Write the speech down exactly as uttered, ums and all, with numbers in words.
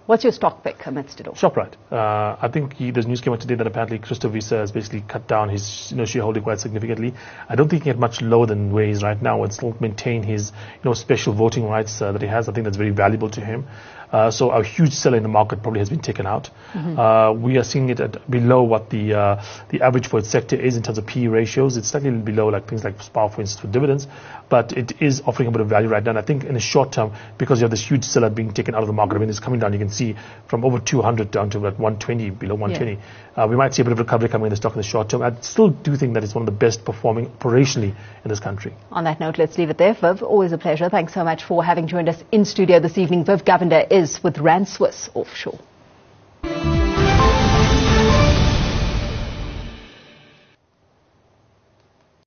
What's your stock pick amidst it all? ShopRite. Uh, I think he, there's news came out today that apparently Christo Wiese has basically cut down his you know, shareholding quite significantly. I don't think he can get much lower than where he is right now and still maintain his you know special voting rights uh, that he has. I think that's very valuable to him. Uh, so a huge seller in the market probably has been taken out. Mm-hmm. uh, we are seeing it at below what the uh, the average for its sector is in terms of P E ratios. It's slightly below like things like Spar, for instance, for dividends, but it is offering a bit of value right now. And I think in the short term, because you have this huge seller being taken out of the market, I mean, it's coming down. You can see from over two hundred down to about one twenty, below one twenty. Yeah. Uh, we might see a bit of recovery coming in the stock in the short term. I still do think that it's one of the best performing operationally in this country. On that note, let's leave it there. Viv, always a pleasure. Thanks so much for having joined us in studio this evening. Viv Govender is with Rand Swiss Offshore.